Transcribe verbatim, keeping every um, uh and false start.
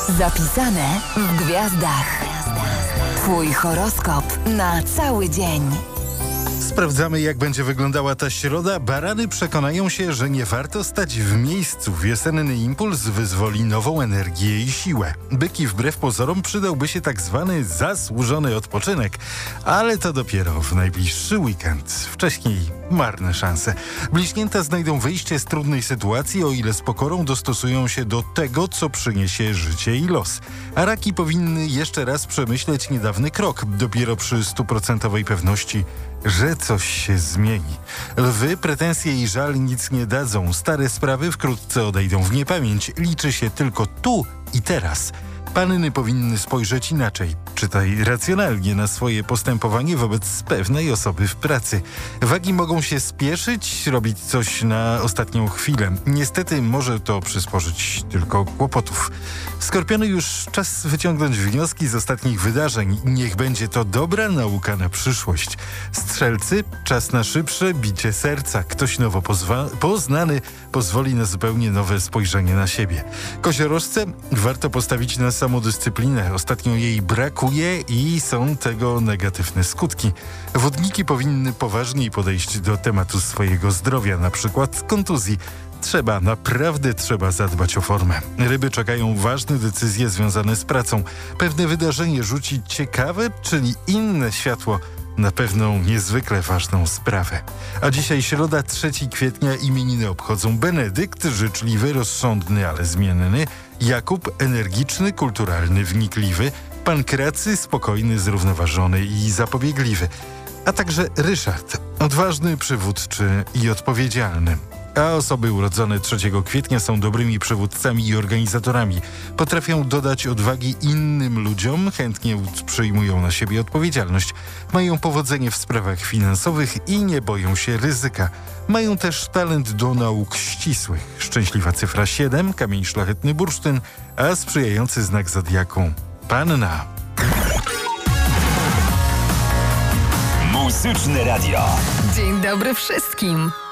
Zapisane w gwiazdach. Twój horoskop na cały dzień. Sprawdzamy, jak będzie wyglądała ta środa. Barany przekonają się, że nie warto stać w miejscu. Wiosenny impuls wyzwoli nową energię i siłę. Byki wbrew pozorom przydałby się tak zwany zasłużony odpoczynek, ale to dopiero w najbliższy weekend. Wcześniej marne szanse. Bliźnięta znajdą wyjście z trudnej sytuacji, o ile z pokorą dostosują się do tego, co przyniesie życie i los. A raki powinny jeszcze raz przemyśleć niedawny krok. Dopiero przy stuprocentowej pewności, że coś się zmieni. Lwy, pretensje i żal nic nie dadzą. Stare sprawy wkrótce odejdą w niepamięć. Liczy się tylko tu i teraz. Panny powinny spojrzeć inaczej, czytaj racjonalnie, na swoje postępowanie wobec pewnej osoby w pracy. Wagi mogą się spieszyć, robić coś na ostatnią chwilę. Niestety może to przysporzyć tylko kłopotów. Skorpiony, już czas wyciągnąć wnioski z ostatnich wydarzeń. Niech będzie to dobra nauka na przyszłość. Strzelcy, czas na szybsze bicie serca. Ktoś nowo pozwa- poznany pozwoli na zupełnie nowe spojrzenie na siebie. Koziorożce, warto postawić na samodyscyplinę. Ostatnio jej brakuje i są tego negatywne skutki. Wodniki powinny poważniej podejść do tematu swojego zdrowia, na przykład kontuzji. Trzeba, naprawdę trzeba zadbać o formę. Ryby czekają ważne decyzje związane z pracą. Pewne wydarzenie rzuci ciekawe, czyli inne światło na pewną niezwykle ważną sprawę. A dzisiaj środa, trzeciego kwietnia, imieniny obchodzą Benedykt, życzliwy, rozsądny, ale zmienny; Jakub, energiczny, kulturalny, wnikliwy; Pankracy, spokojny, zrównoważony i zapobiegliwy; a także Ryszard, odważny, przywódczy i odpowiedzialny. A osoby urodzone trzeciego kwietnia są dobrymi przywódcami i organizatorami. Potrafią dodać odwagi innym ludziom, chętnie przyjmują na siebie odpowiedzialność. Mają powodzenie w sprawach finansowych i nie boją się ryzyka. Mają też talent do nauk ścisłych. Szczęśliwa cyfra siedem, kamień szlachetny bursztyn, a sprzyjający znak zodiaku Panna. Muzyczne Radio. Dzień dobry wszystkim.